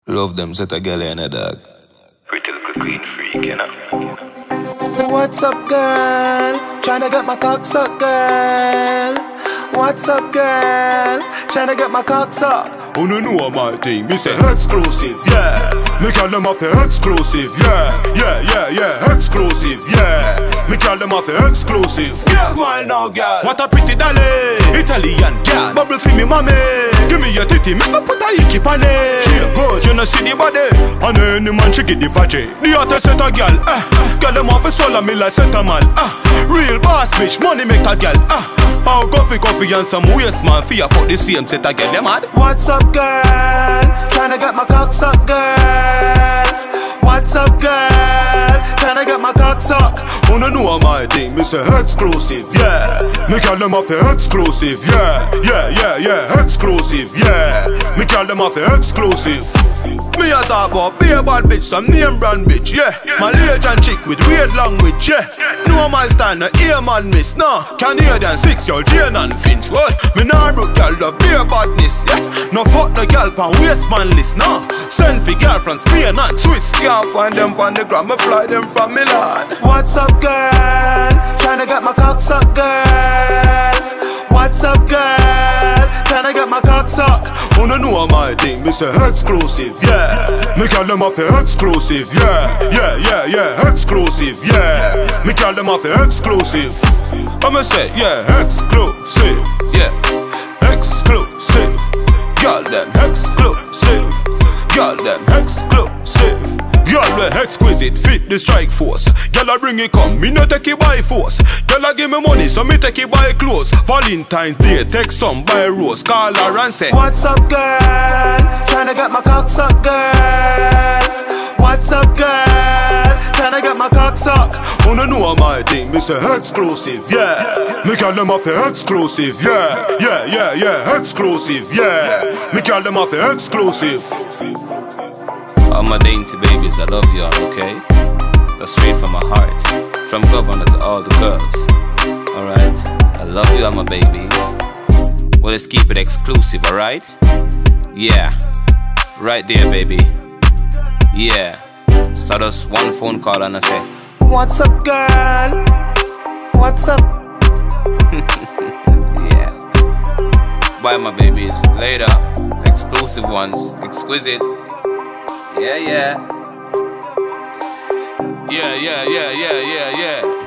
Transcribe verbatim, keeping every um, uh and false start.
Love them set a girl in a dog. Pretty little queen freak, you know. What's up, girl? Tryna get my cock sucked, girl. What's up, girl? Tryna get my cock sucked. Oh no know my thing, me say exclusive, yeah. Me call them off exclusive, yeah. Yeah, yeah, yeah, exclusive, yeah. Me call them off exclusive. Yeah, why now, girl? What a pretty dolly, Italian girl. Bubble for me, mommy. Give me your titty, make me put a hickey on it. She good, you know see the body. And any man she get the vaggie. The hottest set a girl, eh. Girl them off a soul me like set a man, ah. Real boss bitch, money make a girl, ah. How coffee, coffee and some waste man fear for the same set a girl, them mad. What's up, girl? Tryna get my cock sucked, girl. What's up, girl? Tryna get my cock sucked. Oh no know my thing, me say exclusive, yeah. Me call them off exclusive, yeah. Yeah, yeah, yeah, exclusive, yeah. Me call them off exclusive. Me a talk about be a bad bitch, some name brand bitch, yeah. Malaysian chick with weird language, yeah. No my stand, no ear man miss, no. Canadian six, y'all Jane and Finch, what? Me nah broke y'all love be a badness, yeah. No fuck no girl pan waste man list, no. Send for girl from Spain and Swiss. Can't find them on the ground, me fly them from Milan. What's up, girl? Tryna get my cock sucked, girl. What's up, girl? Tryna get my cock sucked. Oh no know my thing, me say exclusive, yeah. Me call them off exclusive, yeah. Yeah, yeah, yeah, exclusive, yeah. Me call them off exclusive. I'ma say, yeah, exclusive, yeah. Exclusive. Girl them exclusive. Girl them exclusive. Girl we exquisite, fit the strike force. Girl I bring it come, me no take it by force. Girl I give me money, so me take it by clothes. Valentine's Day, take some by rose. Call her and say, what's up, girl? Tryna get my cock sucked, girl. What's up, girl? Tryna get my cock sucked. Oh no know my thing, me say exclusive, yeah. Me call them off exclusive, yeah. Yeah, yeah, yeah, exclusive, yeah. Me call them off exclusive. All my dainty babies, I love y'all, okay? That's straight from my heart. From governor to all the girls. Alright? I love you, all my babies. Well, let's keep it exclusive, alright? Yeah. Right there, baby. Yeah. So just one phone call and I say, what's up, girl? What's up? Yeah. Bye, my babies. Later. Exclusive ones. Exquisite. Yeah, yeah. Yeah, yeah, yeah, yeah, yeah, yeah.